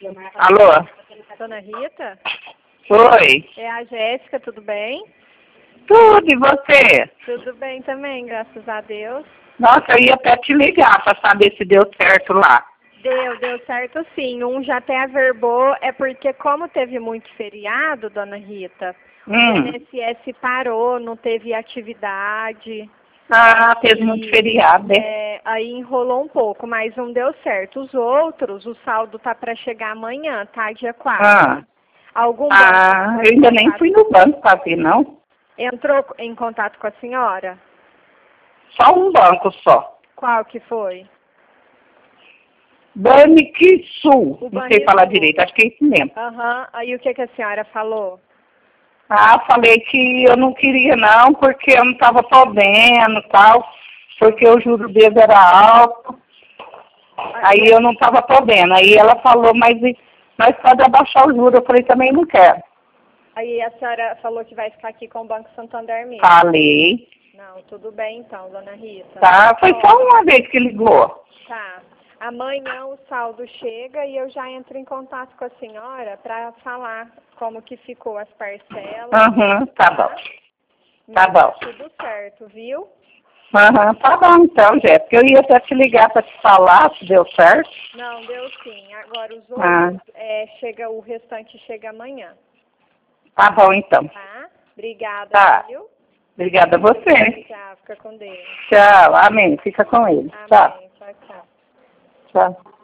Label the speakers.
Speaker 1: Alô?
Speaker 2: Dona Rita?
Speaker 1: Oi.
Speaker 2: É a Jéssica, tudo bem?
Speaker 1: Tudo, e você?
Speaker 2: Tudo bem também, graças a Deus.
Speaker 1: Nossa, eu ia até te ligar para saber se deu certo lá.
Speaker 2: Deu certo sim. Um já até averbou, é porque como teve muito feriado, Dona Rita, o INSS parou, não teve atividade.
Speaker 1: Ah, teve muito feriado, né?
Speaker 2: Aí enrolou um pouco, mas não deu certo. Os outros, o saldo tá para chegar amanhã, tá? Dia 4.
Speaker 1: Ah,
Speaker 2: Algum
Speaker 1: eu ainda nem fui no banco para ver, não.
Speaker 2: entrou em contato com a senhora?
Speaker 1: Só um banco só.
Speaker 2: Qual que foi?
Speaker 1: Banrisul.
Speaker 2: O
Speaker 1: Não sei falar
Speaker 2: Banrisul.
Speaker 1: direito, acho que é isso mesmo.
Speaker 2: Aham. Aí o que a senhora falou?
Speaker 1: Ah, falei que eu não queria não, porque eu não estava podendo e tal, porque o juro dele era alto. Aí eu não estava podendo. Aí ela falou, mas pode abaixar o juro. Eu falei, também não quero.
Speaker 2: Aí a senhora falou que vai ficar aqui com o Banco Santander mesmo.
Speaker 1: Falei.
Speaker 2: Não, tudo bem então, Dona Rita.
Speaker 1: Tá, foi só uma vez que ligou.
Speaker 2: Tá. Amanhã o saldo chega e eu já entro em contato com a senhora para falar como que ficou as parcelas.
Speaker 1: Tá bom. Tá
Speaker 2: Mas
Speaker 1: bom.
Speaker 2: tudo certo, viu?
Speaker 1: Tá bom então, Jéssica. Eu ia até te ligar para te falar se deu certo.
Speaker 2: Não, deu sim. Agora os outros, o restante chega amanhã.
Speaker 1: Tá bom então.
Speaker 2: Tá? Obrigada,
Speaker 1: Tá.
Speaker 2: viu?
Speaker 1: Obrigada a você.
Speaker 2: Tchau, fica com Deus.
Speaker 1: Tchau, amém. Fica com ele.
Speaker 2: Amém. Tchau, tchau.
Speaker 1: Tchau.